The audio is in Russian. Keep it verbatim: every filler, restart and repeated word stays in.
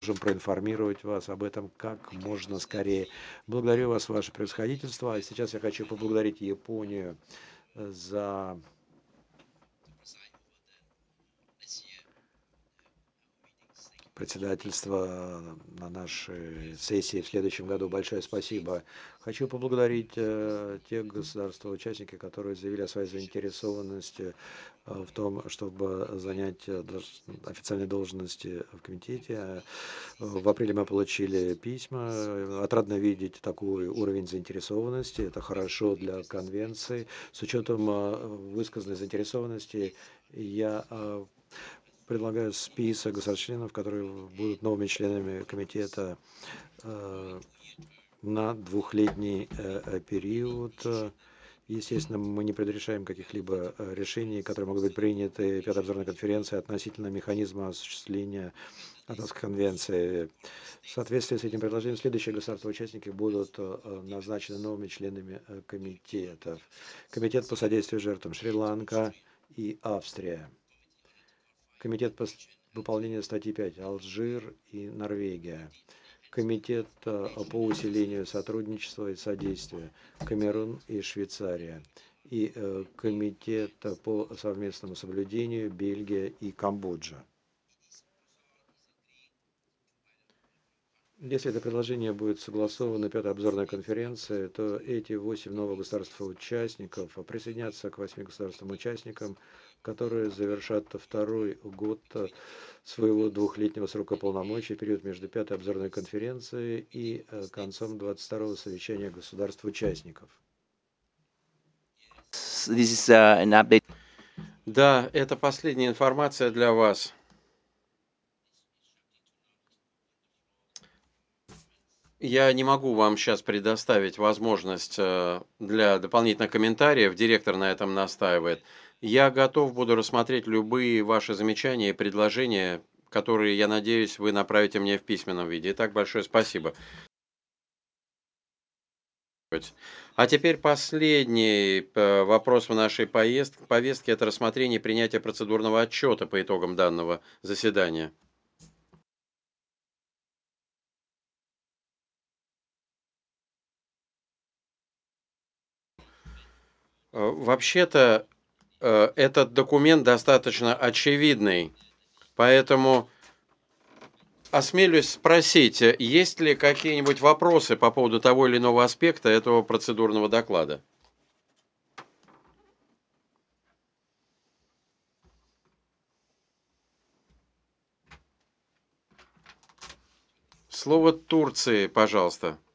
можем проинформировать вас об этом как можно скорее. Благодарю вас, ваше превосходительство. А сейчас я хочу поблагодарить Японию э, за председательство на нашей сессии в следующем году. Большое спасибо. Хочу поблагодарить э, тех государства-участники, которые заявили о своей заинтересованности э, в том, чтобы занять э, дож- официальные должности в комитете. Э, В апреле мы получили письма. Отрадно видеть такой уровень заинтересованности. Это хорошо для конвенции. С учетом э, высказанной заинтересованности я э, предлагаю список государств-членов, которые будут новыми членами комитета э, на двухлетний э, э, период. Естественно, мы не предрешаем каких-либо э, решений, которые могут быть приняты Пятой обзорной конференцией относительно механизма осуществления Атомской конвенции. В соответствии с этим предложением следующие государства-участники будут э, назначены новыми членами э, комитетов. Комитет по содействию жертвам Шри-Ланка и Австрия. Комитет по выполнению статьи пять Алжир и Норвегия. Комитет э, по усилению сотрудничества и содействия Камерун и Швейцария. И э, Комитет по совместному соблюдению Бельгия и Камбоджа. Если это предложение будет согласовано Пятой обзорной конференции, то эти восемь новых государств-участников присоединятся к восьми государствам-участникам, которые завершат второй год своего двухлетнего срока полномочий, период между Пятой обзорной конференцией и э, концом двадцать второго совещания государств-участников. This is uh, an update. Да, это последняя информация для вас. Я не могу вам сейчас предоставить возможность э, для дополнительных комментариев. Директор на этом настаивает. Я готов буду рассмотреть любые ваши замечания и предложения, которые, я надеюсь, вы направите мне в письменном виде. Итак, большое спасибо. А теперь последний э, вопрос в нашей поездке, повестке – это рассмотрение и принятие процедурного отчета по итогам данного заседания. Э, Вообще-то э, этот документ достаточно очевидный, поэтому осмелюсь спросить, э, есть ли какие-нибудь вопросы по поводу того или иного аспекта этого процедурного доклада? Слово Турции, пожалуйста.